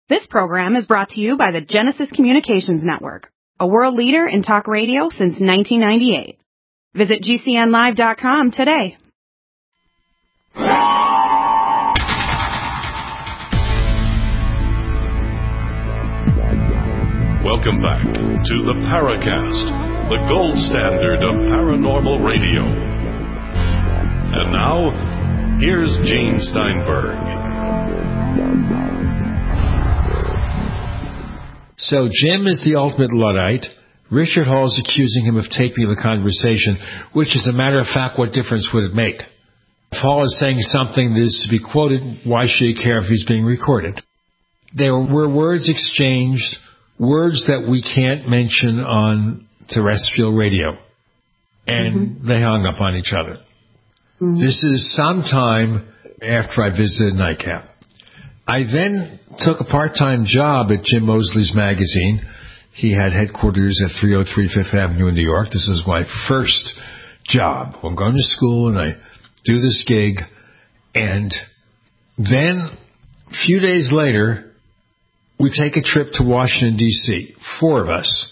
This program is brought to you by the Genesis Communications Network, a world leader in talk radio since 1998. Visit GCNlive.com today. Welcome back to the Paracast, the gold standard of paranormal radio. And now, here's Gene Steinberg. So Jim is the ultimate Luddite. Richard Hall is accusing him of taping the conversation, which, as a matter of fact, what difference would it make? If Hall is saying something that is to be quoted, why should he care if he's being recorded? There were words exchanged, words that we can't mention on terrestrial radio. And they hung up on each other. This is sometime after I visited Nightcap. I then took a part-time job at Jim Mosley's magazine. He had headquarters at 303 Fifth Avenue in New York. This is my first job. I'm going to school and I do this gig. And then a few days later, we take a trip to Washington, D.C., 4 of us.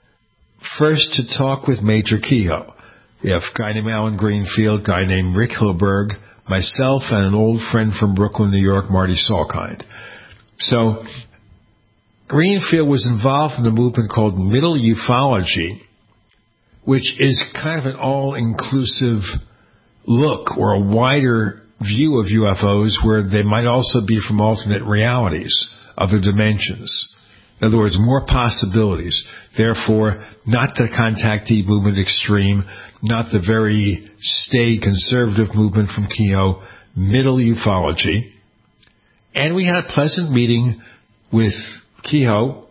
First to talk with Major Kehoe. We have a guy named Alan Greenfield, a guy named Rick Hilberg, myself, and an old friend from Brooklyn, New York, Marty Salkind. So Greenfield was involved in the movement called Middle Ufology, which is kind of an all-inclusive look or a wider view of UFOs where they might also be from alternate realities, other dimensions. In other words, more possibilities. Therefore, not the contactee movement extreme, not the very staid conservative movement from Kehoe, Middle Ufology. And we had a pleasant meeting with Kehoe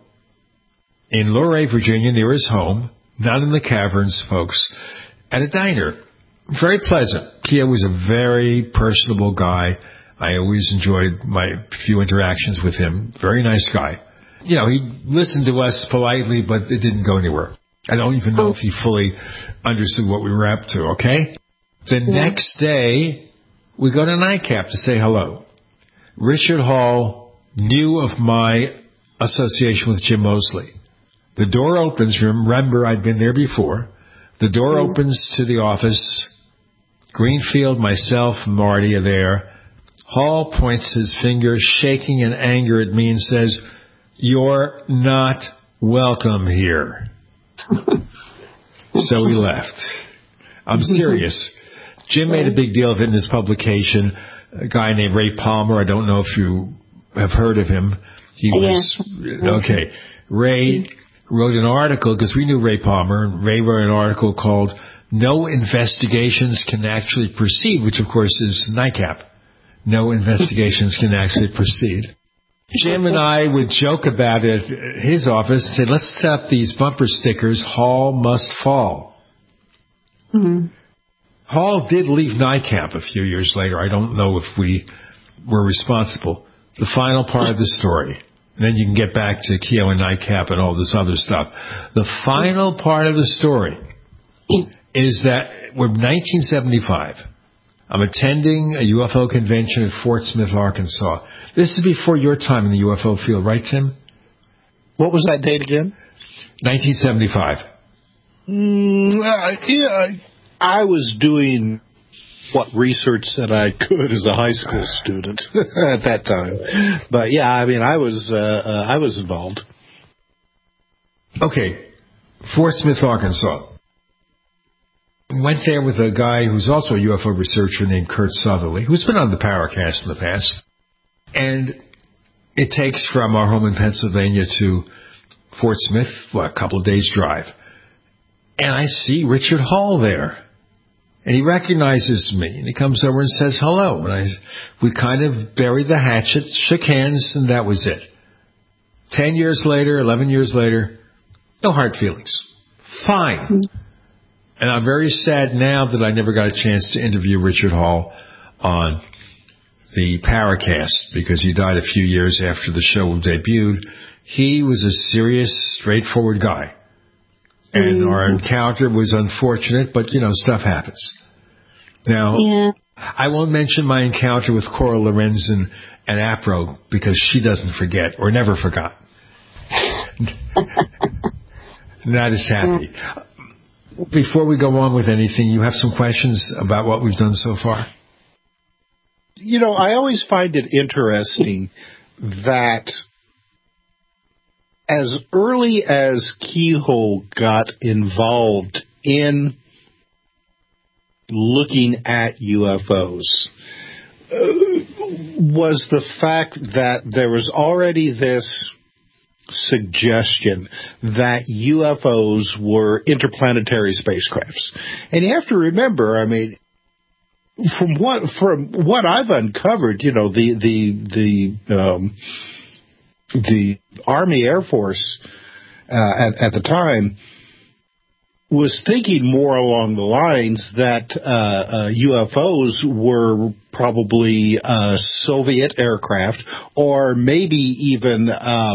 in Luray, Virginia, near his home, not in the caverns, folks, at a diner. Very pleasant. Kehoe was a very personable guy. I always enjoyed my few interactions with him. Very nice guy. You know, he listened to us politely, but it didn't go anywhere. I don't even know if he fully understood what we were up to, okay? The next day, we go to Nightcap to say hello. Richard Hall knew of my association with Jim Mosley. The door opens. Remember, I'd been there before. The door opens to the office. Greenfield, myself, Marty are there. Hall points his finger, shaking in anger at me, and says, "You're not welcome here." So we left. I'm serious. Jim made a big deal of it in his publication. A guy named Ray Palmer, I don't know if you have heard of him. He was, okay. Ray wrote an article, because we knew Ray Palmer, and Ray wrote an article called "No Investigations Can Actually Proceed," which of course is Nightcap. No investigations can actually proceed. Jim and I would joke about it at his office and say, let's set up these bumper stickers, Hall must fall. Hall did leave Nightcap a few years later. I don't know if we were responsible. The final part of the story. And then you can get back to Kehoe and Nightcap and all this other stuff. The final part of the story is that we're 1975. I'm attending a UFO convention at Fort Smith, Arkansas. This is before your time in the UFO field, right, Tim? What was that date again? 1975. I was doing what research that I could as a high school student at that time. But yeah, I mean, I was involved. Okay, Fort Smith, Arkansas. Went there with a guy who's also a UFO researcher named Kurt Southerly, who's been on the Paracast in the past. And it takes from our home in Pennsylvania to Fort Smith, a couple of days' drive. And I see Richard Hall there. And he recognizes me, and he comes over and says hello. And we kind of buried the hatchet, shook hands, and that was it. 10 years later, 11 years later, no hard feelings. Fine. And I'm very sad now that I never got a chance to interview Richard Hall on the Paracast, because he died a few years after the show debuted. He was a serious, straightforward guy. And our encounter was unfortunate, but, you know, stuff happens. Now, I won't mention my encounter with Cora Lorenzen and APRO because she doesn't forget or never forgot. Not as happy. Before we go on with anything, you have some questions about what we've done so far? You know, I always find it interesting that as early as Keyhole got involved in looking at UFOs, was the fact that there was already this suggestion that UFOs were interplanetary spacecrafts. And you have to remember, I mean, from what I've uncovered, you know, the Army Air Force at the time was thinking more along the lines that UFOs were probably Soviet aircraft or maybe even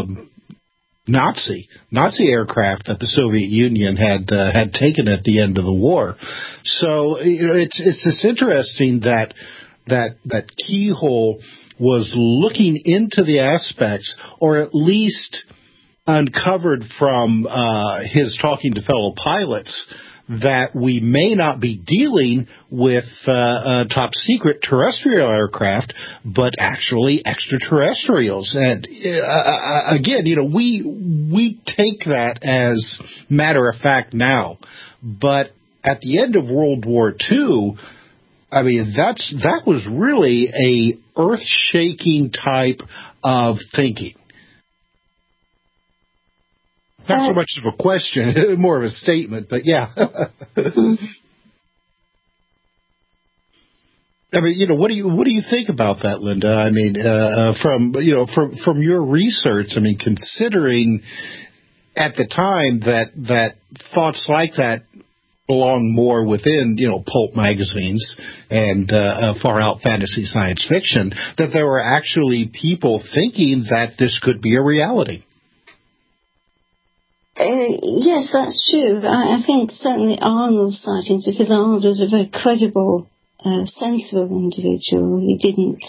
Nazi aircraft that the Soviet Union had taken at the end of the war. So you know, it's just interesting that Keyhole was looking into the aspects, or at least uncovered from his talking to fellow pilots, that we may not be dealing with top secret terrestrial aircraft, but actually extraterrestrials. And again, you know, we take that as matter of fact now, but at the end of World War II, I mean, that was really a earth-shaking type of thinking. Not so much of a question, more of a statement, but yeah. I mean, you know, what do you think about that, Linda? I mean, from your research, I mean, considering at the time that thoughts like that belong more within, you know, pulp magazines and far out fantasy science fiction, that there were actually people thinking that this could be a reality. Yes, that's true. I think certainly Arnold's sightings, because Arnold was a very credible, sensible individual. He didn't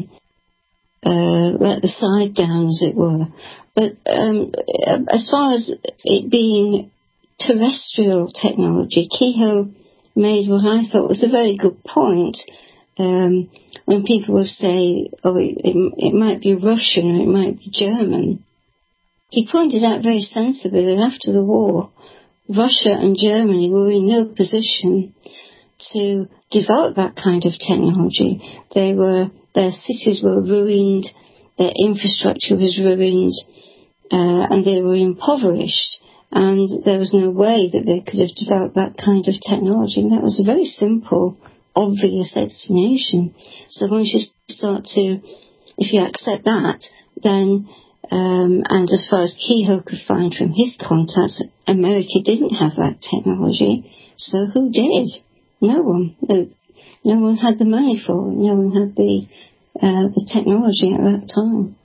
let the side down, as it were. But as far as it being terrestrial technology, Keyhole made what I thought was a very good point. When people will say, oh, it might be Russian or it might be German, he pointed out very sensibly that after the war, Russia and Germany were in no position to develop that kind of technology. Their cities were ruined, their infrastructure was ruined, and they were impoverished. And there was no way that they could have developed that kind of technology. And that was a very simple, obvious explanation. So once you start to, if you accept that, then and as far as Keyhole could find from his contacts, America didn't have that technology. So who did? No one. No one had the money for it. No one had the technology at that time.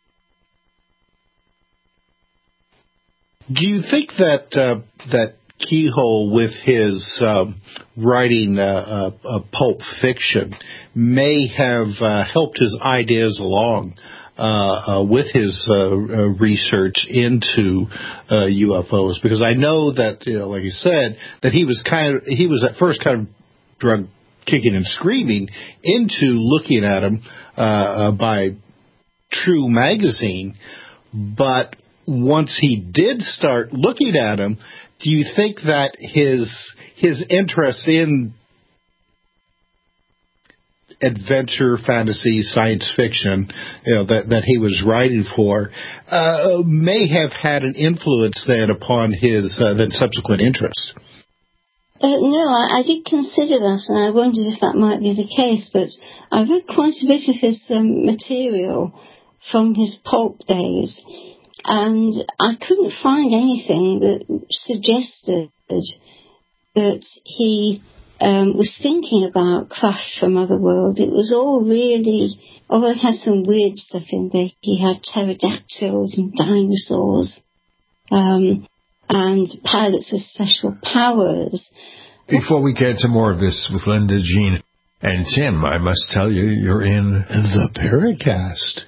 Do you think that Keyhole, with his writing pulp fiction, may have helped his ideas along with his research into UFOs? Because I know that, you know, like you said, that he was at first kind of drug kicking and screaming into looking at him by True magazine, but once he did start looking at him, do you think that his interest in adventure, fantasy, science fiction, you know, that he was writing for, may have had an influence then upon his then subsequent interests? No, I did consider that, and I wondered if that might be the case, but I read quite a bit of his material from his pulp days, and I couldn't find anything that suggested that he was thinking about craft from other worlds. It was all really, although it had some weird stuff in there, he had pterodactyls and dinosaurs, and pilots with special powers. Before we get into more of this with Linda Jean, And Tim, I must tell you, you're in the Paracast.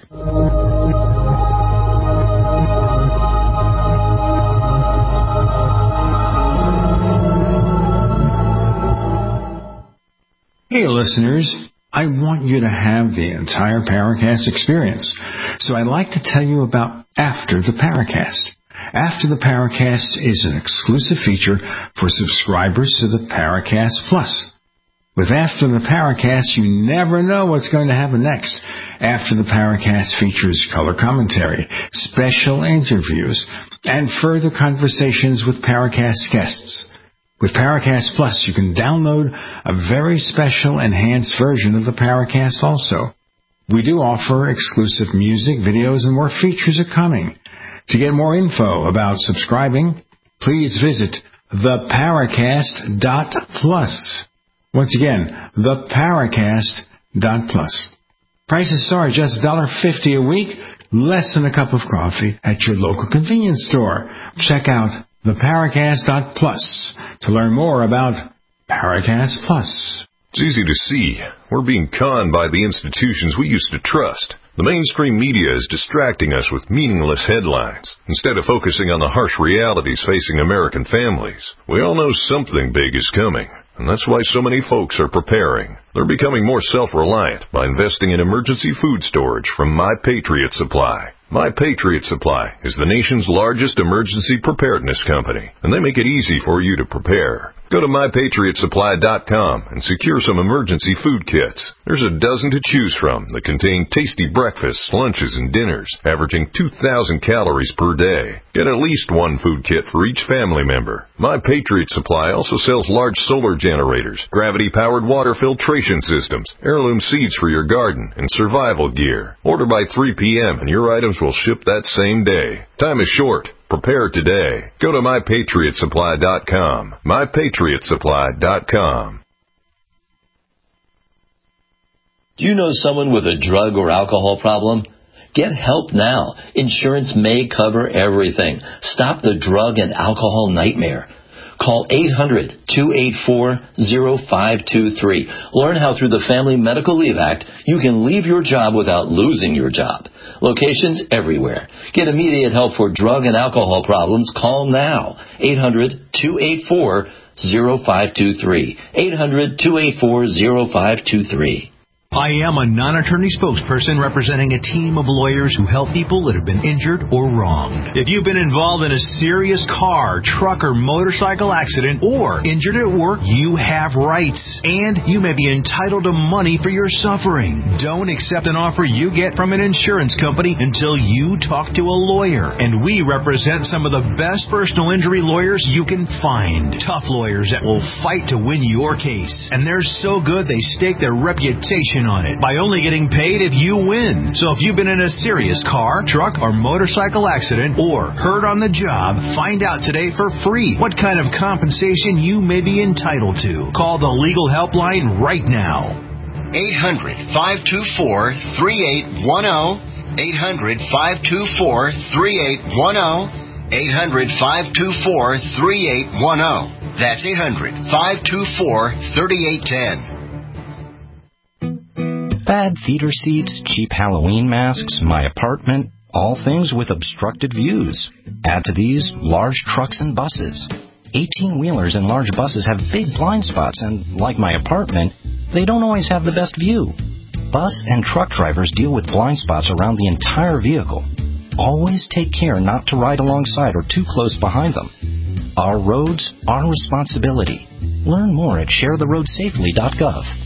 Hey, listeners. I want you to have the entire Paracast experience. So I'd like to tell you about After the Paracast. After the Paracast is an exclusive feature for subscribers to the Paracast Plus. With After the Paracast, you never know what's going to happen next. After the Paracast features color commentary, special interviews, and further conversations with Paracast guests. With Paracast Plus, you can download a very special enhanced version of the Paracast also. We do offer exclusive music, videos, and more features are coming. To get more info about subscribing, please visit theparacast.plus. Once again, theparacast.plus. Prices are just $1.50 a week, less than a cup of coffee at your local convenience store. Check out theparacast.plus to learn more about Paracast Plus. It's easy to see. We're being conned by the institutions we used to trust. The mainstream media is distracting us with meaningless headlines instead of focusing on the harsh realities facing American families. We all know something big is coming, and that's why so many folks are preparing. They're becoming more self-reliant by investing in emergency food storage from My Patriot Supply. My Patriot Supply is the nation's largest emergency preparedness company, and they make it easy for you to prepare. Go to MyPatriotSupply.com and secure some emergency food kits. There's a dozen to choose from that contain tasty breakfasts, lunches, and dinners, averaging 2,000 calories per day. Get at least one food kit for each family member. My Patriot Supply also sells large solar generators, gravity-powered water filtration systems, heirloom seeds for your garden, and survival gear. Order by 3 p.m. and your items will ship that same day. Time is short. Prepare today. Go to MyPatriotSupply.com. MyPatriotSupply.com. Do you know someone with a drug or alcohol problem? Get help now. Insurance may cover everything. Stop the drug and alcohol nightmare. Call 800-284-0523. Learn how through the Family Medical Leave Act, you can leave your job without losing your job. Locations everywhere. Get immediate help for drug and alcohol problems. Call now. 800-284-0523. 800-284-0523. I am a non-attorney spokesperson representing a team of lawyers who help people that have been injured or wronged. If you've been involved in a serious car, truck, or motorcycle accident or injured at work, you have rights, and you may be entitled to money for your suffering. Don't accept an offer you get from an insurance company until you talk to a lawyer, and we represent some of the best personal injury lawyers you can find. Tough lawyers that will fight to win your case, and they're so good they stake their reputation on it by only getting paid if you win. So if you've been in a serious car, truck, or motorcycle accident or hurt on the job, find out today for free what kind of compensation you may be entitled to. Call the legal helpline right now. 800-524-3810. 800-524-3810. 800-524-3810. That's 800-524-3810. Bad theater seats, cheap Halloween masks, my apartment, all things with obstructed views. Add to these large trucks and buses. 18-wheelers and large buses have big blind spots, and like my apartment, they don't always have the best view. Bus and truck drivers deal with blind spots around the entire vehicle. Always take care not to ride alongside or too close behind them. Our roads, our responsibility. Learn more at sharetheroadsafely.gov.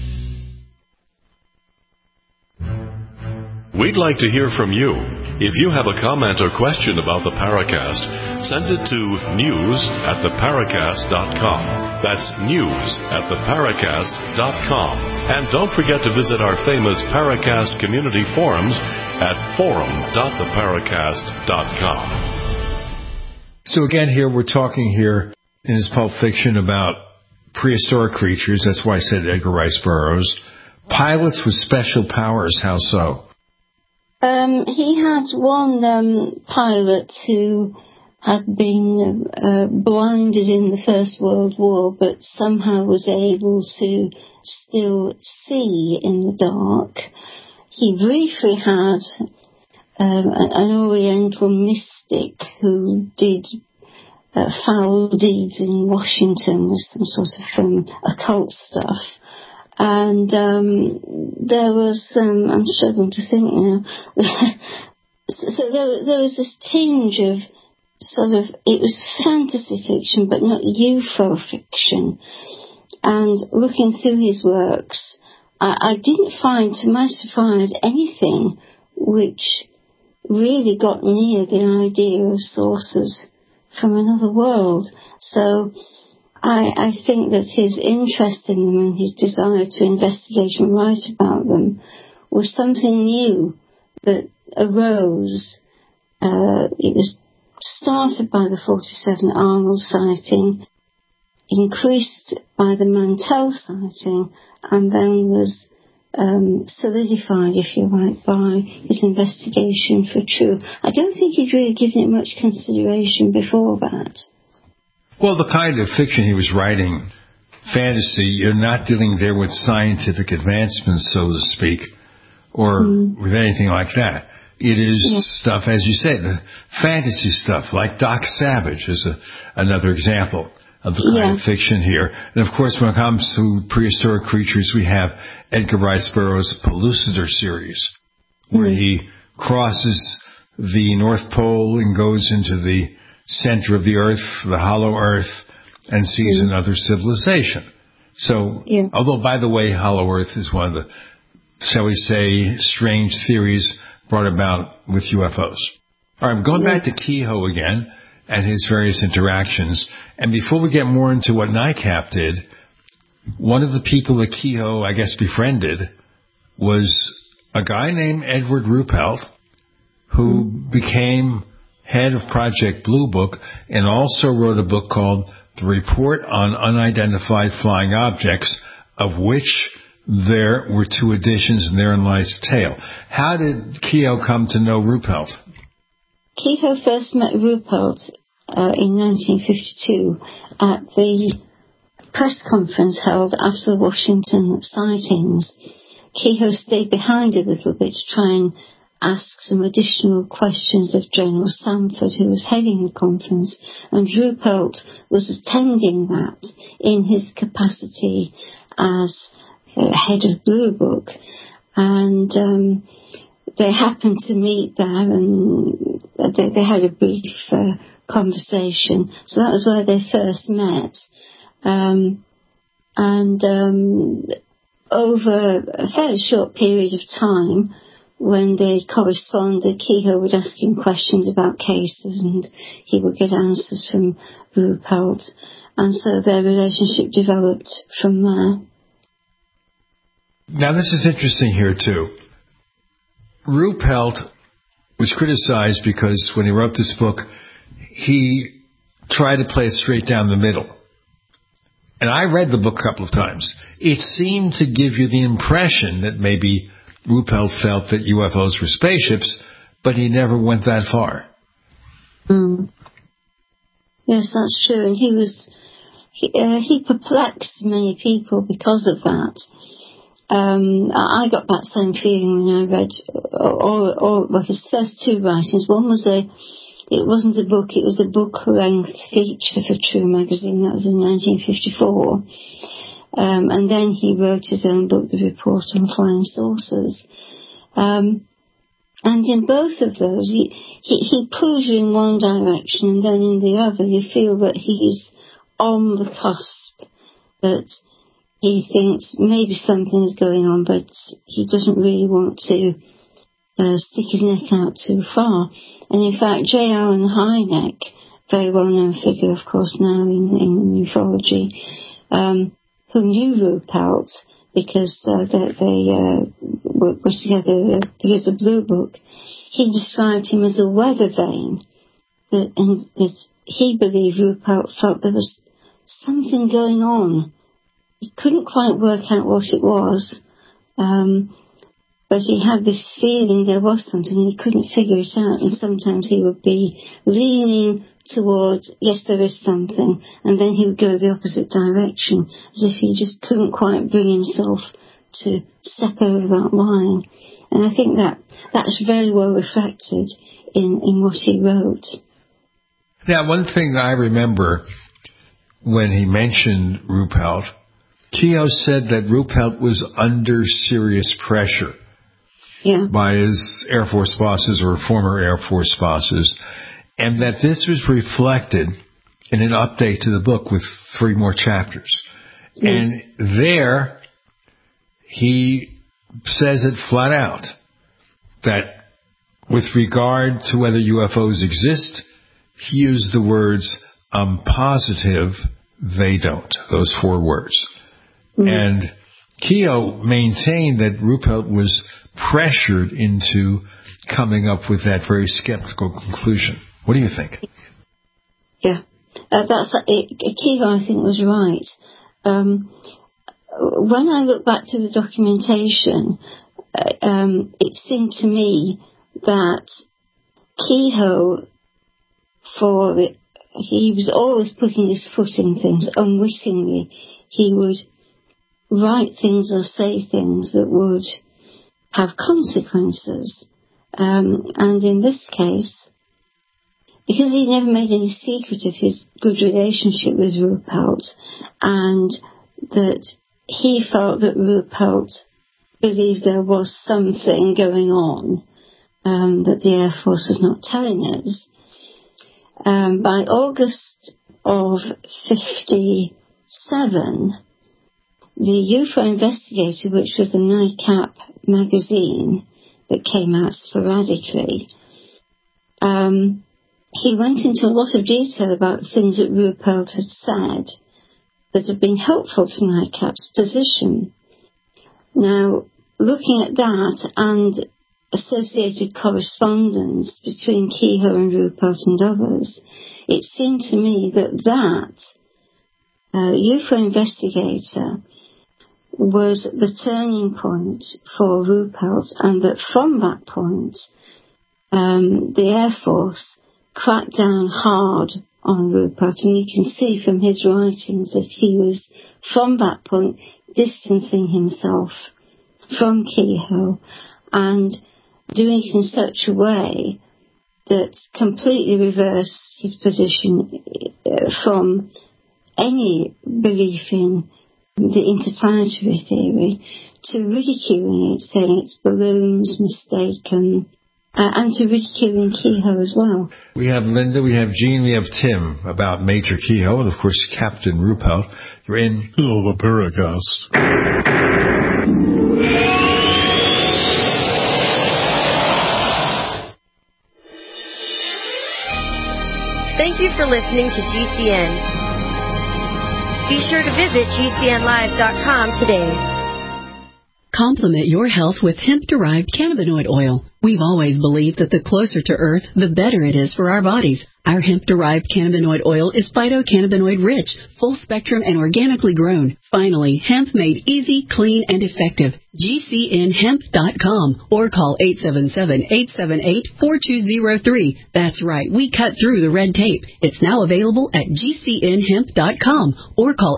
We'd like to hear from you. If you have a comment or question about the Paracast, send it to news@theparacast.com. That's news@theparacast.com. And don't forget to visit our famous Paracast community forums at forum.theparacast.com. So again, here we're talking here in his Pulp Fiction about prehistoric creatures. That's why I said Edgar Rice Burroughs. Pilots with special powers. How so? He had one pilot who had been blinded in the First World War, but somehow was able to still see in the dark. He briefly had an Oriental mystic who did foul deeds in Washington with some sort of occult stuff. And there was, I'm struggling to think now, so there was this tinge of sort of, it was fantasy fiction, but not UFO fiction. And looking through his works, I didn't find, to my surprise, anything which really got near the idea of sources from another world. So I think that his interest in them and his desire to investigate and write about them was something new that arose. It was started by the 47 Arnold sighting, increased by the Mantell sighting, and then was solidified, if you like, by his investigation for true. I don't think he'd really given it much consideration before that. Well, the kind of fiction he was writing, fantasy, you're not dealing there with scientific advancements, so to speak, or with anything like that. It is stuff, as you said, fantasy stuff, like Doc Savage is another example of the kind of fiction here. And, of course, when it comes to prehistoric creatures, we have Edgar Rice Burroughs' Pellucidar series, where he crosses the North Pole and goes into the center of the Earth, the hollow Earth, and sees another civilization. So, although, by the way, hollow Earth is one of the, shall we say, strange theories brought about with UFOs. All right, I'm going back to Keyhoe again and his various interactions. And before we get more into what NICAP did, one of the people that Keyhoe, I guess, befriended was a guy named Edward Ruppelt, who became head of Project Blue Book and also wrote a book called The Report on Unidentified Flying Objects, of which there were 2 editions, and therein lies the tale. How did Keyhoe come to know Ruppelt? Keyhoe first met Ruppelt in 1952 at the press conference held after the Washington sightings. Keyhoe stayed behind a little bit to try and ask some additional questions of General Sanford, who was heading the conference, and Ruppelt was attending that in his capacity as head of Blue Book, and they happened to meet there, and they had a brief conversation. So that was where they first met, and over a fairly short period of time, when they corresponded, Keyhoe would ask him questions about cases, and he would get answers from Ruppelt, and so their relationship developed from there. Now, this is interesting here, too. Ruppelt was criticized because when he wrote this book, he tried to play it straight down the middle. And I read the book a couple of times. It seemed to give you the impression that maybe Ruppelt felt that UFOs were spaceships, but he never went that far. Yes, that's true. And he perplexed many people because of that. I got that same feeling when I read all his first 2 writings. One was it wasn't a book, it was a book-length feature for True magazine. That was in 1954. And then he wrote his own book, The Report on Flying Saucers. And in both of those, he pulls you in one direction, and then in the other you feel that he's on the cusp, that he thinks maybe something is going on, but he doesn't really want to stick his neck out too far. And in fact, J. Allen Hynek, very well-known figure, of course, now in ufology, who knew Ruppelt because they were together because of Blue Book, he described him as a weather vane, and that he believed Ruppelt felt there was something going on. He couldn't quite work out what it was, but he had this feeling there was something, and he couldn't figure it out, and sometimes he would be leaning towards, yes, there is something, and then he would go the opposite direction, as if he just couldn't quite bring himself to step over that line. And I think that's very well reflected in what he wrote. Now, one thing I remember when he mentioned Ruppelt, Kehoe said that Ruppelt was under serious pressure by his Air Force bosses or former Air Force bosses, and that this was reflected in an update to the book with 3 more chapters. Yes. And there, he says it flat out, that with regard to whether UFOs exist, he used the words, I'm positive they don't, those 4 words. Mm-hmm. And Kehoe maintained that Ruppelt was pressured into coming up with that very skeptical conclusion. What do you think? Yeah, that's Kehoe, I think, was right. When I look back to the documentation, it seemed to me that Kehoe, he was always putting his foot in things unwittingly. He would write things or say things that would have consequences. And in this case, because he never made any secret of his good relationship with Ruppelt, and that he felt that Ruppelt believed there was something going on that the Air Force was not telling us. By August of 1957, the UFO Investigator, which was a NICAP magazine that came out sporadically, he went into a lot of detail about things that Ruppelt had said that had been helpful to NICAP's position. Now, looking at that and associated correspondence between Kehoe and Ruppelt and others, it seemed to me that UFO Investigator was the turning point for Ruppelt, and that from that point, the Air Force cracked down hard on Ruppelt, and you can see from his writings that he was, from that point, distancing himself from Kehoe and doing it in such a way that completely reversed his position from any belief in the interplanetary theory to ridiculing it, saying it's balloons, mistaken, and to ridiculing Kehoe as well. We have Linda, we have Gene, we have Tim about Major Kehoe, and of course Captain Ruppelt. You're in the Paracast. Thank you for listening to GCN. Be sure to visit GCNlive.com today. Complement your health with hemp-derived cannabinoid oil. We've always believed that the closer to Earth, the better it is for our bodies. Our hemp-derived cannabinoid oil is phytocannabinoid-rich, full-spectrum, and organically grown. Finally, hemp made easy, clean, and effective. GCNhemp.com or call 877-878-4203. That's right, we cut through the red tape. It's now available at GCNhemp.com or call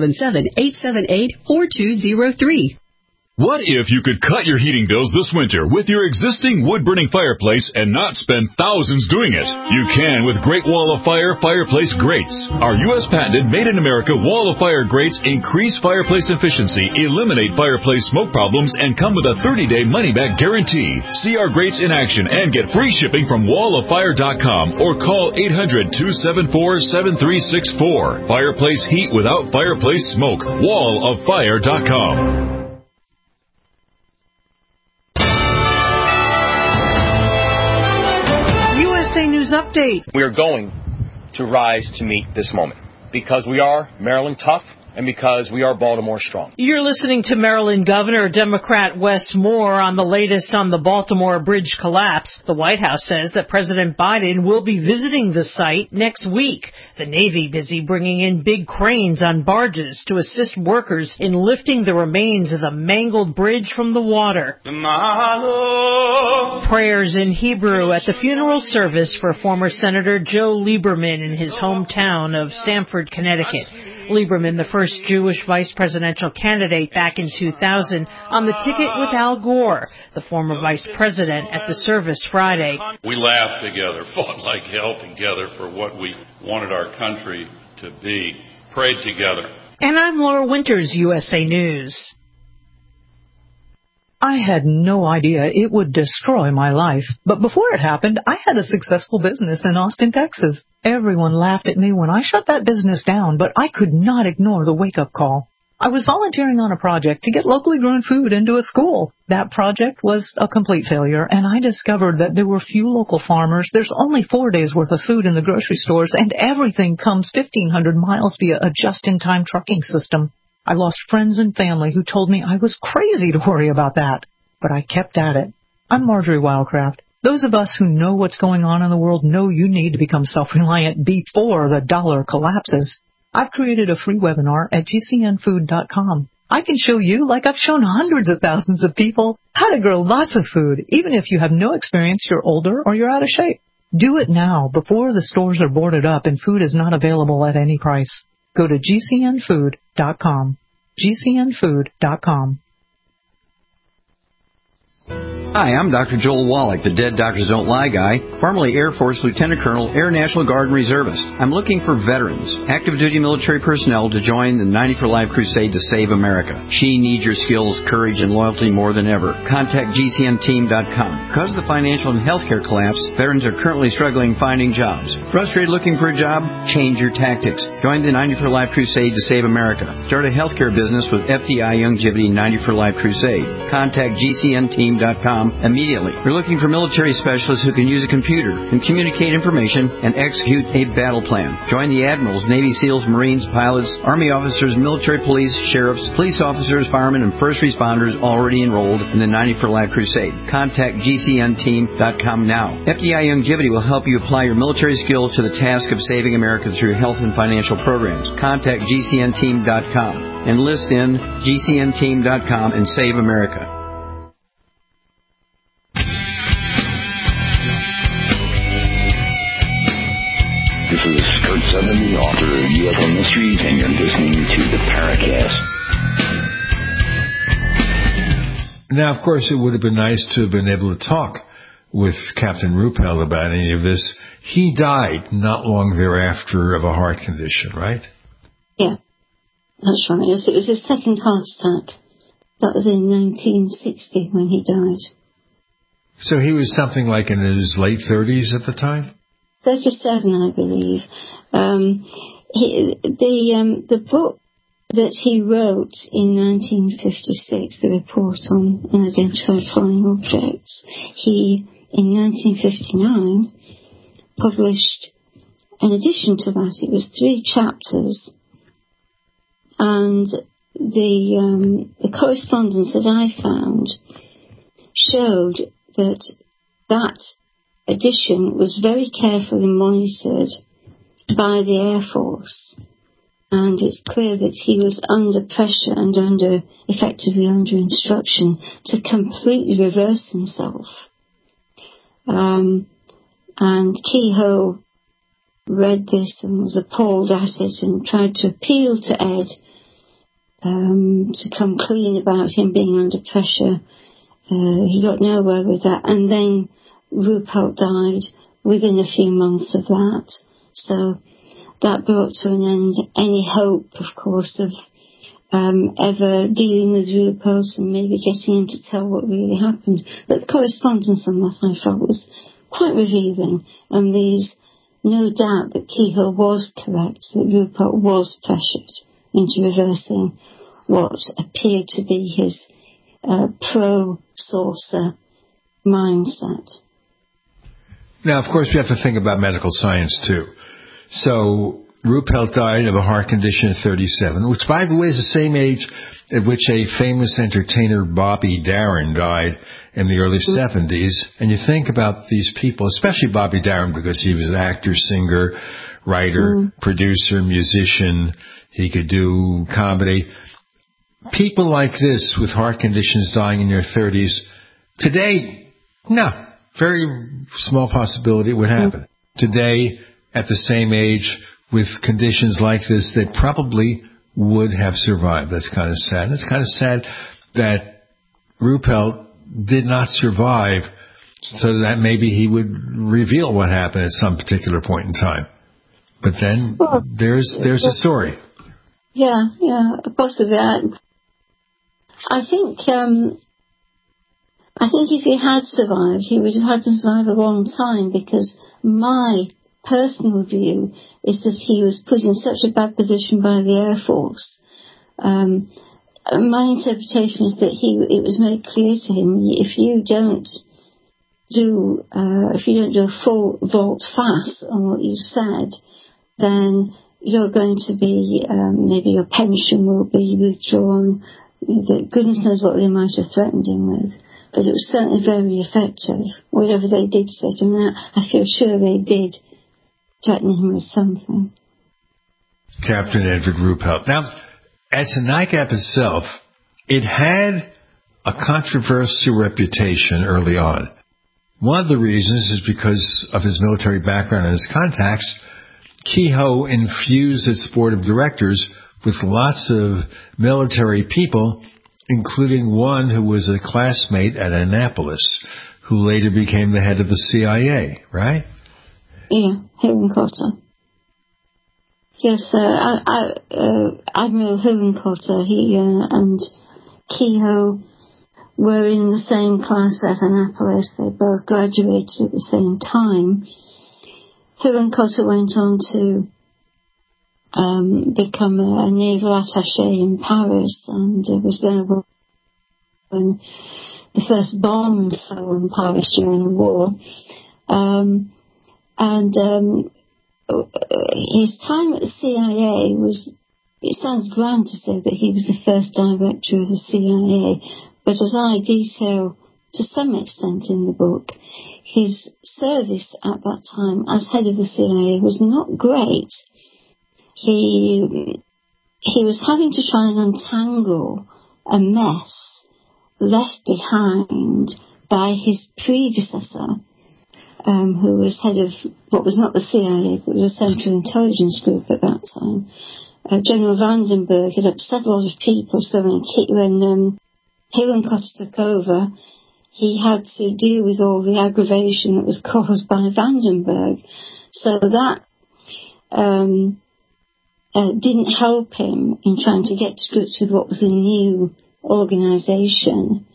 877-878-4203. What if you could cut your heating bills this winter with your existing wood-burning fireplace and not spend thousands doing it? You can with Great Wall of Fire fireplace grates. Our U.S. patented made-in-America Wall of Fire grates increase fireplace efficiency, eliminate fireplace smoke problems, and come with a 30-day money-back guarantee. See our grates in action and get free shipping from walloffire.com or call 800-274-7364. Fireplace heat without fireplace smoke. walloffire.com. News Update. We are going to rise to meet this moment because we are Maryland tough, and because we are Baltimore strong. You're listening to Maryland Governor Democrat Wes Moore on the latest on the Baltimore Bridge collapse. The White House says that President Biden will be visiting the site next week. The Navy busy bringing in big cranes on barges to assist workers in lifting the remains of the mangled bridge from the water. Prayers in Hebrew at the funeral service for former Senator Joe Lieberman in his hometown of Stamford, Connecticut. Lieberman, the first Jewish vice presidential candidate back in 2000, on the ticket with Al Gore, the former vice president, at the service Friday. We laughed together, fought like hell together for what we wanted our country to be, prayed together. And I'm Laura Winters, USA News. I had no idea it would destroy my life. But before it happened, I had a successful business in Austin, Texas. Everyone laughed at me when I shut that business down, but I could not ignore the wake-up call. I was volunteering on a project to get locally grown food into a school. That project was a complete failure, and I discovered that there were few local farmers. There's only 4 days' worth of food in the grocery stores, and everything comes 1,500 miles via a just-in-time trucking system. I lost friends and family who told me I was crazy to worry about that, but I kept at it. I'm Marjorie Wildcraft. Those of us who know what's going on in the world know you need to become self-reliant before the dollar collapses. I've created a free webinar at gcnfood.com. I can show you, like I've shown hundreds of thousands of people, how to grow lots of food, even if you have no experience, you're older, or you're out of shape. Do it now, before the stores are boarded up and food is not available at any price. Go to gcnfood.com. gcnfood.com. Hi, I'm Dr. Joel Wallach, the Dead Doctors Don't Lie guy, formerly Air Force Lieutenant Colonel, Air National Guard and Reservist. I'm looking for veterans, active duty military personnel to join the 90 for Life crusade to save America. She needs your skills, courage, and loyalty more than ever. Contact GCNteam.com. Because of the financial and healthcare collapse, veterans are currently struggling finding jobs. Frustrated looking for a job? Change your tactics. Join the 90 for Life crusade to save America. Start a healthcare business with FDI Youngevity 90 for Life crusade. Contact GCNteam.com immediately. We're looking for military specialists who can use a computer, can communicate information, and execute a battle plan. Join the admirals, Navy SEALs, Marines, pilots, Army officers, military police, sheriffs, police officers, firemen, and first responders already enrolled in the 90 for Life crusade. Contact GCNteam.com now. FDI Youngevity will help you apply your military skills to the task of saving America through health and financial programs. Contact GCNteam.com. Enlist in GCNteam.com and save America. This is Kurt Sutherland, the author of UFO Mysteries, and you're listening to the Paracast. Now, of course, it would have been nice to have been able to talk with Captain Ruppelt about any of this. He died not long thereafter of a heart condition, right? Yeah, that's right. It was his second heart attack. That was in 1960 when he died. So he was something like in his late 30s at the time? 37, I believe. The book that he wrote in 1956, the report on unidentified flying objects, he, in 1959, published, in addition to that, it was 3 chapters, and the correspondence that I found showed that edition was very carefully monitored by the Air Force, and it's clear that he was under pressure and effectively under instruction to completely reverse himself. And Kehoe read this and was appalled at it and tried to appeal to Ed to come clean about him being under pressure. He got nowhere with that, and then Ruppelt died within a few months of that. So that brought to an end any hope, of course, of ever dealing with Ruppelt and maybe getting him to tell what really happened. But the correspondence on that, I felt, was quite revealing, and leaves no doubt that Kehoe was correct, that Ruppelt was pressured into reversing what appeared to be his pro-saucer mindset. Now, of course, we have to think about medical science, too. So Ruppelt died of a heart condition at 37, which, by the way, is the same age at which a famous entertainer, Bobby Darin, died in the early 70s. And you think about these people, especially Bobby Darin, because he was an actor, singer, writer, producer, musician. He could do comedy. People like this with heart conditions dying in their 30s, today, no, very small possibility it would happen. Today, at the same age, with conditions like this, they probably would have survived. That's kind of sad. It's kind of sad that Ruppelt did not survive, so that maybe he would reveal what happened at some particular point in time. But then there's a story. Yeah, possibly. I think if he had survived, he would have had to survive a long time, because my personal view is that he was put in such a bad position by the Air Force. My interpretation is that it was made clear to him, if you don't do a full volte face on what you said, then you're going to be, maybe your pension will be withdrawn. Goodness knows what they might have threatened him with. But it was certainly very effective. Whatever they did say to him, I feel sure they did threaten him with something. Captain Edward Ruppelt. Now, as a NICAP itself, it had a controversial reputation early on. One of the reasons is because of his military background and his contacts. Kehoe infused its board of directors with lots of military people, including one who was a classmate at Annapolis, who later became the head of the CIA, right? Yeah, Hillenkotter. Yes, Admiral Hillenkotter, he and Kehoe were in the same class at Annapolis. They both graduated at the same time. Hillenkotter went on to become a naval attaché in Paris, and was there when the first bombs fell in Paris during the war. His time at the CIA was, it sounds grand to say that he was the first director of the CIA, but as I detail to some extent in the book, his service at that time as head of the CIA was not great. He was having to try and untangle a mess left behind by his predecessor, who was head of what was not the CIA, but was a Central Intelligence Group at that time. General Vandenberg had upset a lot of people, so when Hillenkotter took over, he had to deal with all the aggravation that was caused by Vandenberg. So that didn't help him in trying to get to grips with what was a new organisation.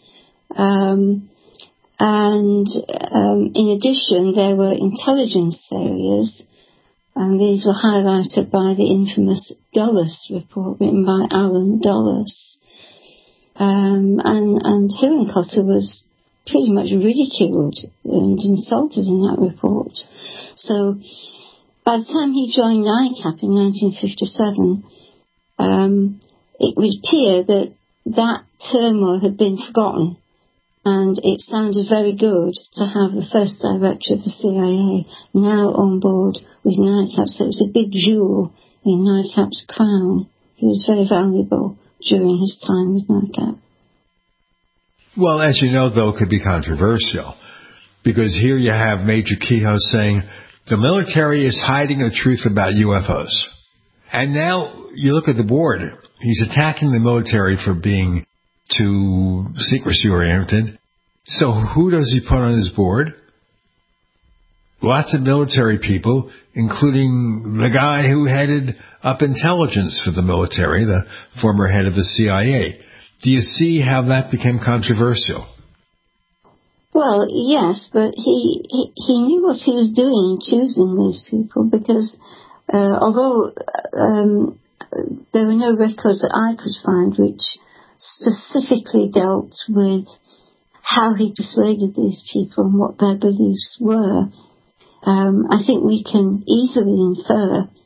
In addition, there were intelligence failures, and these were highlighted by the infamous Dulles report written by Alan Dulles. And Hillenkotter was pretty much ridiculed and insulted in that report. So by the time he joined NICAP in 1957, it would appear that turmoil had been forgotten, and it sounded very good to have the first director of the CIA now on board with NICAP. So it was a big jewel in NICAP's crown. He was very valuable during his time with NICAP. Well, as you know, though, it could be controversial, because here you have Major Kehoe saying the military is hiding the truth about UFOs. And now you look at the board. He's attacking the military for being too secrecy-oriented. So who does he put on his board? Lots of military people, including the guy who headed up intelligence for the military, the former head of the CIA. Do you see how that became controversial? Well, yes, but he knew what he was doing in choosing these people, because although there were no records that I could find which specifically dealt with how he persuaded these people and what their beliefs were, I think we can easily infer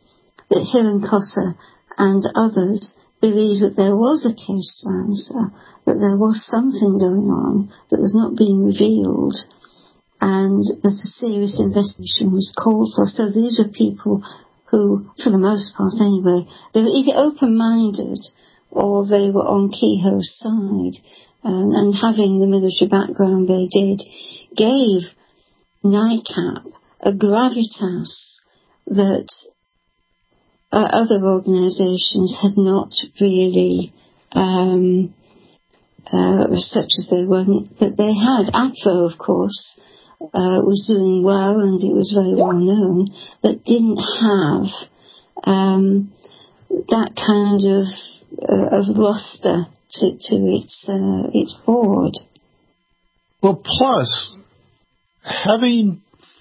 that Hillenkotter and others believed that there was a case to answer, that there was something going on that was not being revealed, and that a serious investigation was called for. So these are people who, for the most part anyway, they were either open-minded or they were on Kehoe's side. And having the military background they did gave NICAP a gravitas that other organisations had not really, such as they weren't, that they had. ACVO, of course, was doing well and it was very well known, but didn't have that kind of roster to its board. Well, plus, having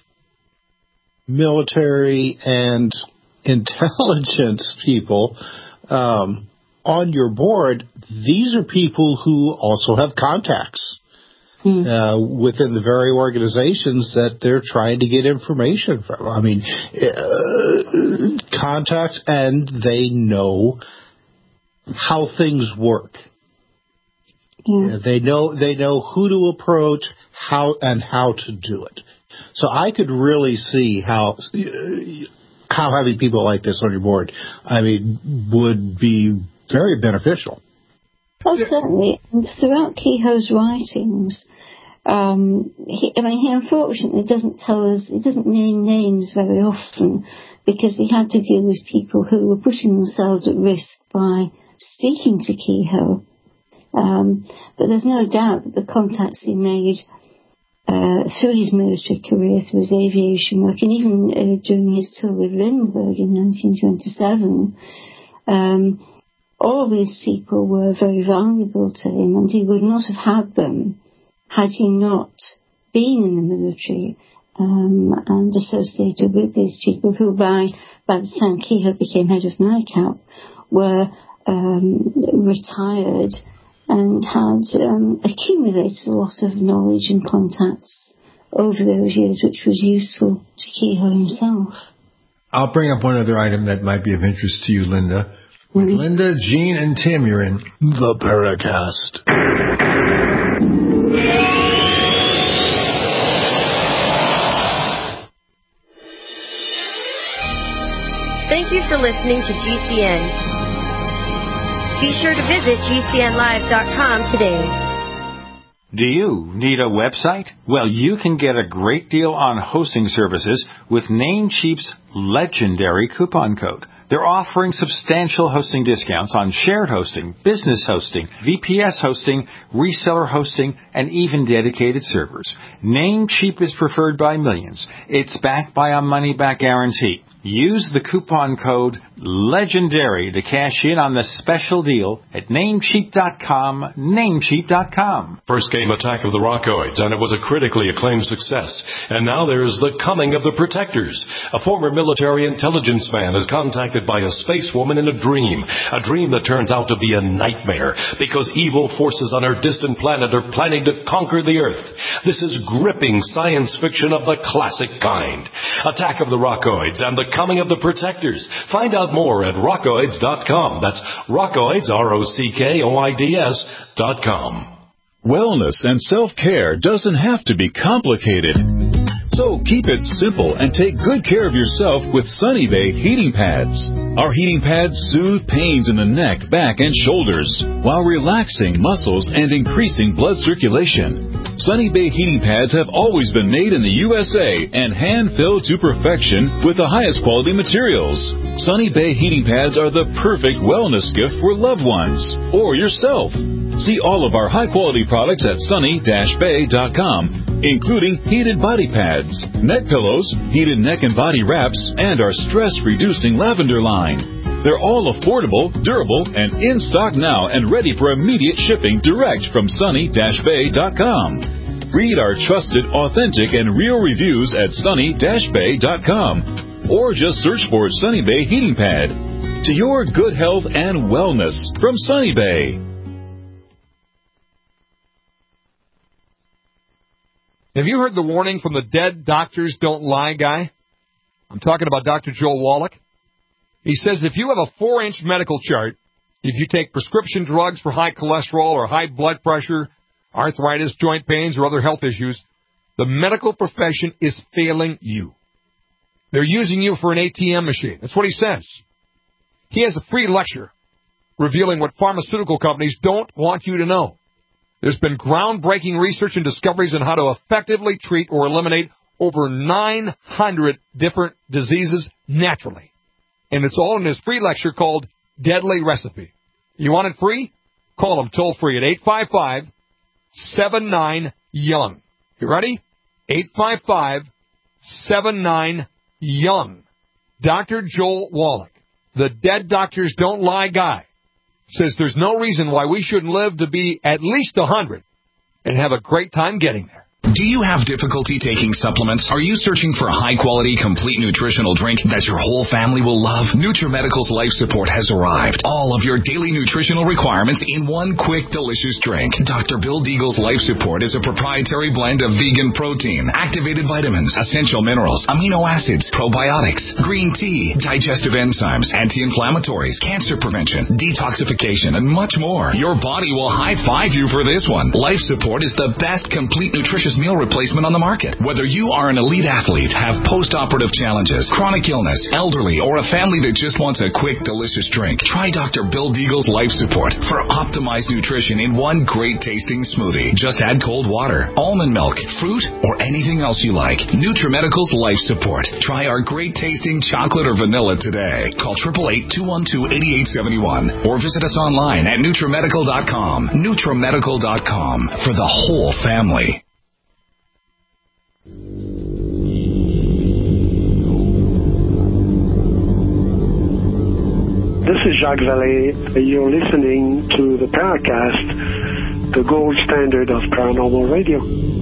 military and intelligence people on your board, these are people who also have contacts within the very organizations that they're trying to get information from. I mean, contacts, and they know how things work. Yeah. They know who to approach, how to do it. So I could really see how having people like this on your board, I mean, would be very beneficial. Oh, certainly. And throughout Kehoe's writings, he unfortunately doesn't tell us, he doesn't name names very often, because he had to deal with people who were putting themselves at risk by speaking to Kehoe. But there's no doubt that the contacts he made through his military career, through his aviation work, and even during his tour with Lindbergh in 1927, all these people were very valuable to him, and he would not have had them had he not been in the military and associated with these people who, by the time Kehoe became head of NICAP, were retired and had accumulated a lot of knowledge and contacts over those years, which was useful to Kehoe himself. I'll bring up one other item that might be of interest to you, Linda. With Linda, Gene, and Tim, you're in the Paracast. Thank you for listening to GCN. Be sure to visit GCNlive.com today. Do you need a website? Well, you can get a great deal on hosting services with Namecheap's legendary coupon code. They're offering substantial hosting discounts on shared hosting, business hosting, VPS hosting, reseller hosting, and even dedicated servers. Namecheap is preferred by millions. It's backed by a money-back guarantee. Use the coupon code LEGENDARY to cash in on the special deal at Namecheap.com, Namecheap.com. First came Attack of the Rockoids, and it was a critically acclaimed success. And now there's The Coming of the Protectors. A former military intelligence man is contacted by a space woman in a dream that turns out to be a nightmare, because evil forces on her distant planet are planning to conquer the Earth. This is gripping science fiction of the classic kind. Attack of the Rockoids and The Coming of the Protectors. Find out more at rockoids.com. That's Rockoids, ROCKOIDS.com. Wellness and self-care doesn't have to be complicated. So keep it simple and take good care of yourself with Sunny Bay heating pads. Our heating pads soothe pains in the neck, back, and shoulders while relaxing muscles and increasing blood circulation. Sunny Bay heating pads have always been made in the USA and hand-filled to perfection with the highest quality materials. Sunny Bay heating pads are the perfect wellness gift for loved ones or yourself. See all of our high-quality products at sunny-bay.com, including heated body pads, neck pillows, heated neck and body wraps, and our stress-reducing lavender line. They're all affordable, durable, and in stock now and ready for immediate shipping direct from sunny-bay.com. Read our trusted, authentic, and real reviews at sunny-bay.com, or just search for Sunny Bay Heating Pad. To your good health and wellness from Sunny Bay. Have you heard the warning from the Dead Doctors Don't Lie guy? I'm talking about Dr. Joel Wallach. He says if you have a 4-inch medical chart, if you take prescription drugs for high cholesterol or high blood pressure, arthritis, joint pains, or other health issues, the medical profession is failing you. They're using you for an ATM machine. That's what he says. He has a free lecture revealing what pharmaceutical companies don't want you to know. There's been groundbreaking research and discoveries on how to effectively treat or eliminate over 900 different diseases naturally. And it's all in his free lecture called Deadly Recipe. You want it free? Call him toll free at 855-79-YOUNG. You ready? 855-79-YOUNG. Dr. Joel Wallach, the Dead Doctors Don't Lie guy, says there's no reason why we shouldn't live to be at least 100 and have a great time getting there. Do you have difficulty taking supplements? Are you searching for a high-quality, complete nutritional drink that your whole family will love? NutriMedical's Life Support has arrived. All of your daily nutritional requirements in one quick, delicious drink. Dr. Bill Deagle's Life Support is a proprietary blend of vegan protein, activated vitamins, essential minerals, amino acids, probiotics, green tea, digestive enzymes, anti-inflammatories, cancer prevention, detoxification, and much more. Your body will high-five you for this one. Life Support is the best complete nutritious meal replacement on the market. Whether you are an elite athlete, have post-operative challenges, chronic illness, elderly, or a family that just wants a quick, delicious drink, try Dr. Bill Deagle's Life Support for optimized nutrition in one great-tasting smoothie. Just add cold water, almond milk, fruit, or anything else you like. NutriMedical's Life Support. Try our great-tasting chocolate or vanilla today. Call 888-212-8871 or visit us online at NutriMedical.com. NutriMedical.com for the whole family. This is Jacques Vallée. You're listening to the Paracast, the gold standard of paranormal radio.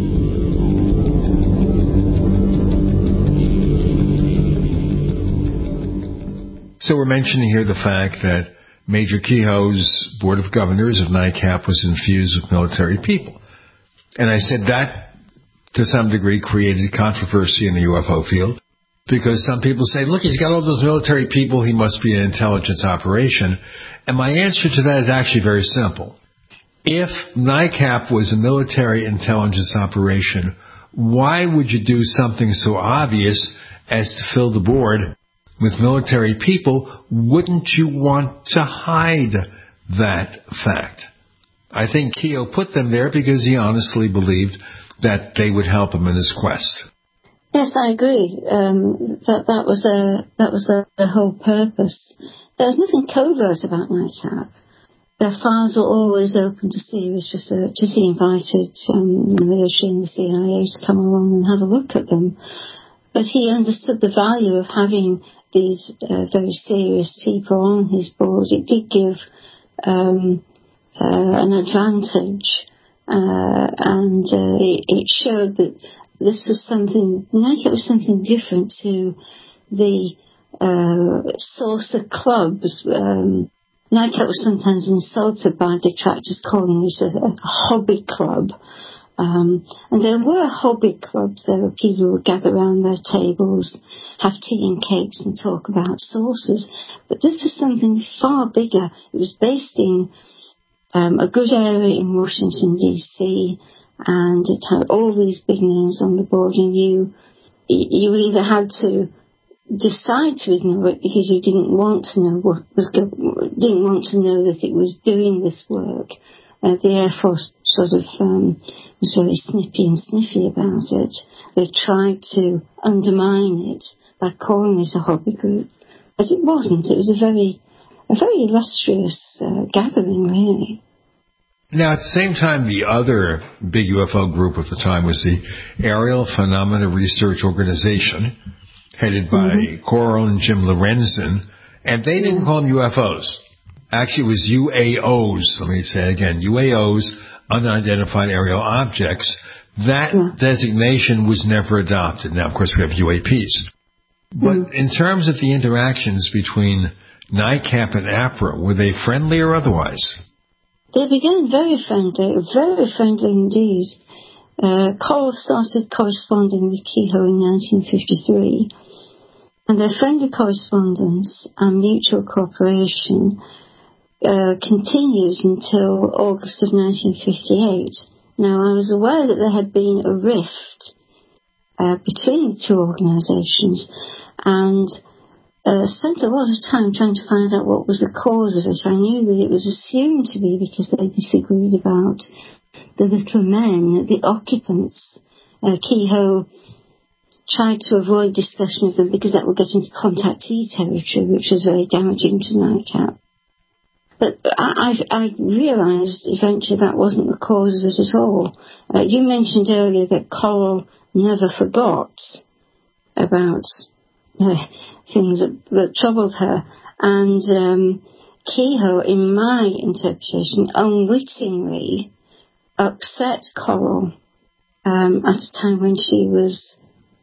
So we're mentioning here the fact that Major Kehoe's Board of Governors of NICAP was infused with military people. And I said that, to some degree, created controversy in the UFO field. Because some people say, look, he's got all those military people, he must be an intelligence operation. And my answer to that is actually very simple. If NICAP was a military intelligence operation, why would you do something so obvious as to fill the board with military people? Wouldn't you want to hide that fact? I think Kehoe put them there because he honestly believed that they would help him in his quest. Yes, I agree. That was the whole purpose. There's nothing covert about NICAP. Their files are always open to serious researchers. He invited the military and the CIA to come along and have a look at them. But he understood the value of having these very serious people on his board. It did give an advantage, and it showed that this was something, NICAP was something different to the saucer clubs. NICAP was sometimes insulted by detractors, calling this a hobby club. And there were hobby clubs. There were people who would gather around their tables, have tea and cakes and talk about saucers. But this was something far bigger. It was based in a good area in Washington, D.C., and it had all these big names on the board, and you either had to decide to ignore it because you didn't want to know didn't want to know that it was doing this work. The Air Force sort of was very snippy and sniffy about it. They tried to undermine it by calling it a hobby group, but it wasn't. It was a very illustrious gathering, really. Now, at the same time, the other big UFO group of the time was the Aerial Phenomena Research Organization, headed by Coral and Jim Lorenzen, and they didn't call them UFOs. Actually, it was UAOs. Let me say it again. UAOs, unidentified aerial objects. That designation was never adopted. Now, of course, we have UAPs. But in terms of the interactions between NICAP and APRA, were they friendly or otherwise? They began very friendly indeed. Coral started corresponding with Kehoe in 1953, And their friendly correspondence and mutual cooperation continued until August of 1958. Now, I was aware that there had been a rift between the two organisations, and spent a lot of time trying to find out what was the cause of it. I knew that it was assumed to be because they disagreed about the little men, the occupants. Kehoe tried to avoid discussion of them because that would get into contactee territory, which was very damaging to NICAP. But I realised eventually that wasn't the cause of it at all. You mentioned earlier that Coral never forgot about things that troubled her. And Kehoe, in my interpretation, unwittingly upset Coral at a time when she was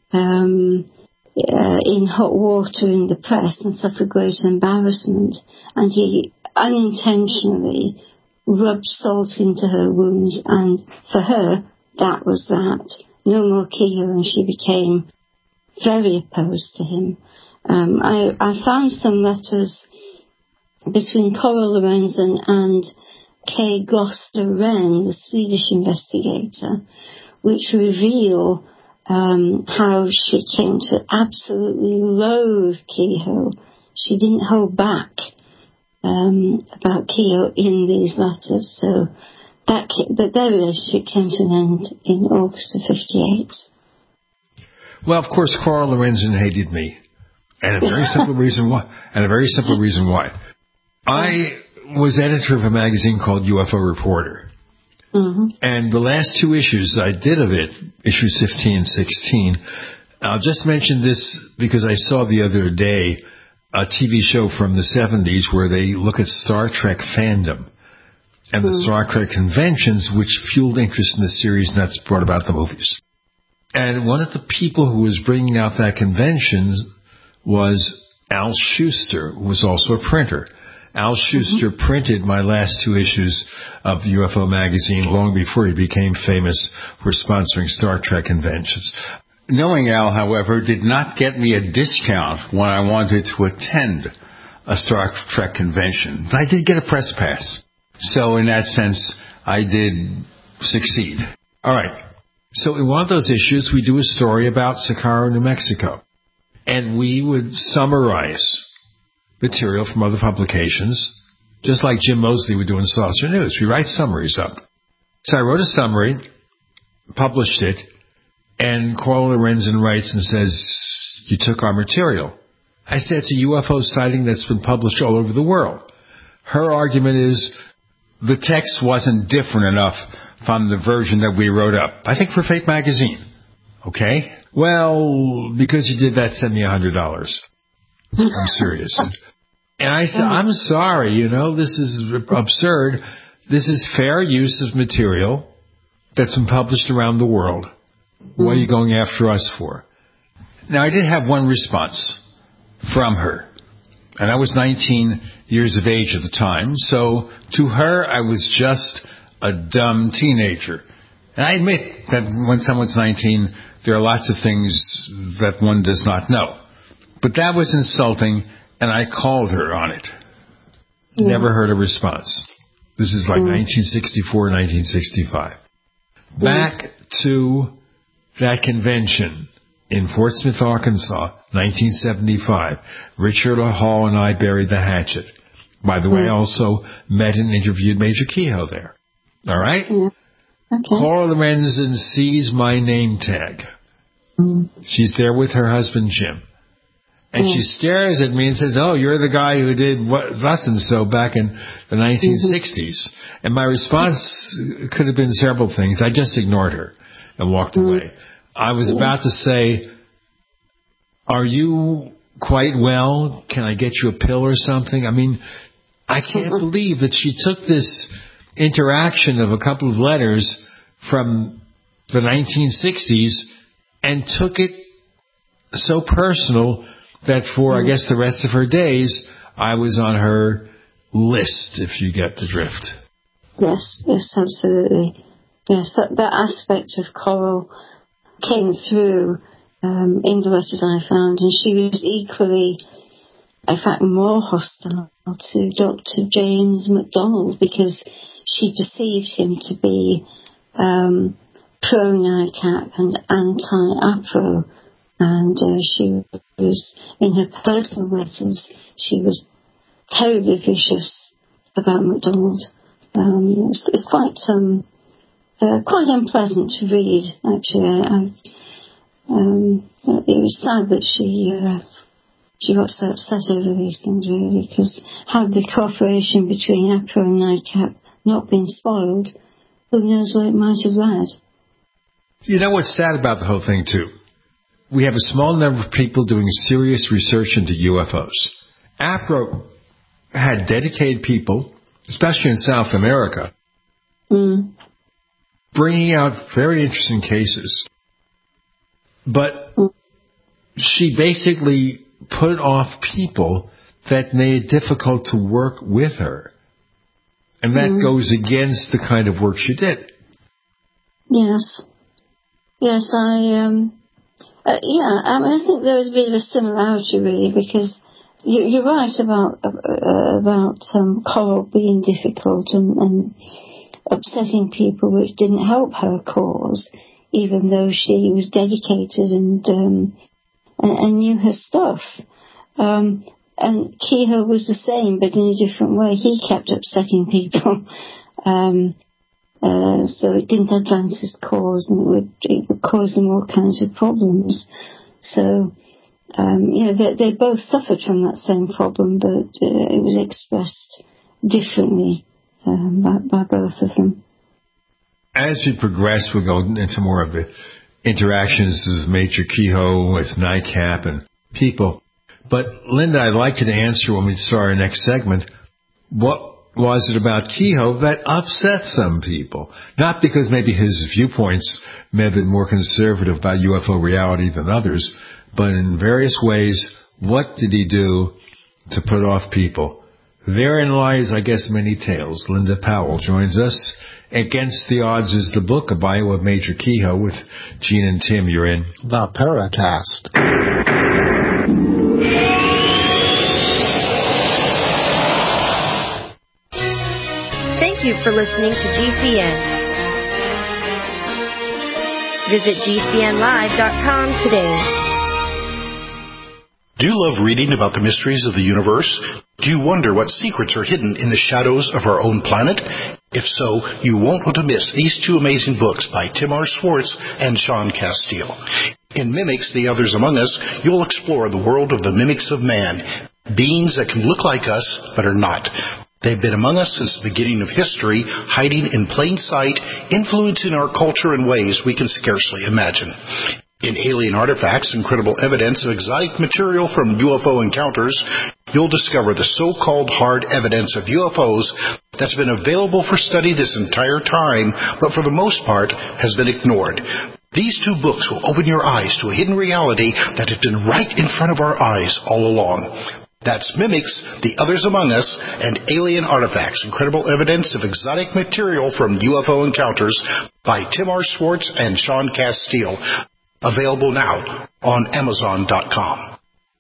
in hot water in the press and suffered great embarrassment. And he unintentionally rubbed salt into her wounds, and for her, that was that. No more Kehoe, and she became very opposed to him. I found some letters between Coral Lorenzen and K. Goster Wren, the Swedish investigator, which reveal how she came to absolutely loathe Kehoe. She didn't hold back about Kehoe in these letters, so but their relationship came to an end in August of 58. Well, of course, Coral Lorenzen hated me, and a very simple reason why. I was editor of a magazine called UFO Reporter, and the last two issues I did of it, issues 15 and 16. I'll just mention this because I saw the other day a TV show from the 70s where they look at Star Trek fandom and the Star Trek conventions, which fueled interest in the series, and that's brought about the movies. And one of the people who was bringing out that convention was Al Schuster, who was also a printer. Al Schuster printed my last two issues of the UFO magazine long before he became famous for sponsoring Star Trek conventions. Knowing Al, however, did not get me a discount when I wanted to attend a Star Trek convention. I did get a press pass. So in that sense, I did succeed. All right. So in one of those issues, we do a story about Socorro, New Mexico. And we would summarize material from other publications, just like Jim Mosley would do in Saucer News. We write summaries up. So I wrote a summary, published it, and Coral Lorenzen writes and says, "You took our material." I said, "It's a UFO sighting that's been published all over the world." Her argument is, the text wasn't different enough from the version that we wrote up. I think for Fate magazine. Okay? Well, because you did that, send me $100. I'm serious. And I said, "I'm sorry, this is absurd. This is fair use of material that's been published around the world. What are you going after us for?" Now, I did have one response from her, and I was 19 years of age at the time, so to her, I was just a dumb teenager. And I admit that when someone's 19, there are lots of things that one does not know. But that was insulting, and I called her on it. Never heard a response. This is like 1964, 1965. Back to that convention in Fort Smith, Arkansas, 1975. Richard Hall and I buried the hatchet. By the way, I also met and interviewed Major Kehoe there. All right? Okay. Coral Lorenzen sees my name tag. She's there with her husband, Jim. And she stares at me and says, "Oh, you're the guy who did thus and so back in the 1960s. And my response could have been several things. I just ignored her and walked away. I was about to say, "Are you quite well? Can I get you a pill or something?" I mean, I can't believe that she took this interaction of a couple of letters from the 1960s and took it so personal that for, I guess, the rest of her days, I was on her list, if you get the drift. Yes, absolutely. Yes, that aspect of Coral came through in the letters I found, and she was equally, in fact, more hostile to Dr. James MacDonald because she perceived him to be pro-NICAP and anti-APRO, and she was, in her personal letters, she was terribly vicious about MacDonald. It's quite unpleasant to read, actually. It was sad that she got so upset over these things, really, because had the cooperation between APRO and NICAP not been spoiled, who knows where it might have led. You know what's sad about the whole thing, too? We have a small number of people doing serious research into UFOs. APRO had dedicated people, especially in South America, bringing out very interesting cases. But she basically put off people that made it difficult to work with her. And that goes against the kind of work she did. Yes. Yes, I think there is a bit of a similarity, really, because you're right about Coral being difficult and upsetting people, which didn't help her cause, even though she was dedicated and knew her stuff. And Kehoe was the same, but in a different way. He kept upsetting people. So it didn't advance his cause, and it would cause them all kinds of problems. So, they both suffered from that same problem, but it was expressed differently by both of them. As we progress, we'll go into more of the interactions with Major Kehoe, with NICAP and people. But, Linda, I'd like you to answer when we start our next segment, what was it about Kehoe that upset some people? Not because maybe his viewpoints may have been more conservative about UFO reality than others, but in various ways, what did he do to put off people? Therein lies, I guess, many tales. Linda Powell joins us. Against the Odds is the book, a bio of Major Kehoe with Gene and Tim. You're in The Paracast. Thank you for listening to GCN. Visit GCNlive.com today. Do you love reading about the mysteries of the universe? Do you wonder what secrets are hidden in the shadows of our own planet? If so, you won't want to miss these two amazing books by Tim R. Schwartz and Sean Castile. In Mimics, The Others Among Us, you'll explore the world of the mimics of man, beings that can look like us but are not. They've been among us since the beginning of history, hiding in plain sight, influencing our culture in ways we can scarcely imagine. In Alien Artifacts, Incredible Evidence of Exotic Material from UFO Encounters, you'll discover the so-called hard evidence of UFOs that's been available for study this entire time, but for the most part has been ignored. These two books will open your eyes to a hidden reality that has been right in front of our eyes all along. That's Mimics, The Others Among Us, and Alien Artifacts, Incredible Evidence of Exotic Material from UFO Encounters by Tim R. Schwartz and Sean Castile. Available now on Amazon.com.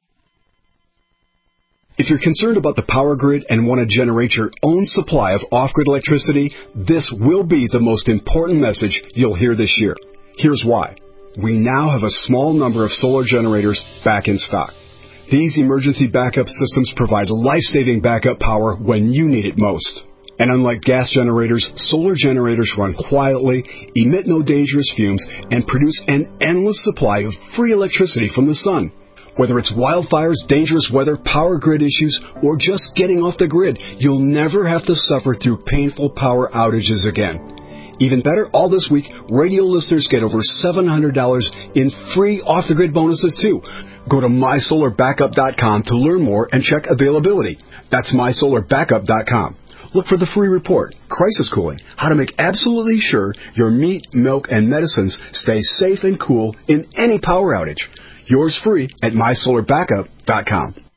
If you're concerned about the power grid and want to generate your own supply of off-grid electricity, this will be the most important message you'll hear this year. Here's why. We now have a small number of solar generators back in stock. These emergency backup systems provide life-saving backup power when you need it most. And unlike gas generators, solar generators run quietly, emit no dangerous fumes, and produce an endless supply of free electricity from the sun. Whether it's wildfires, dangerous weather, power grid issues, or just getting off the grid, you'll never have to suffer through painful power outages again. Even better, all this week, radio listeners get over $700 in free off-the-grid bonuses, too. Go to MySolarBackup.com to learn more and check availability. That's MySolarBackup.com. Look for the free report, Crisis Cooling, how to make absolutely sure your meat, milk, and medicines stay safe and cool in any power outage. Yours free at MySolarBackup.com.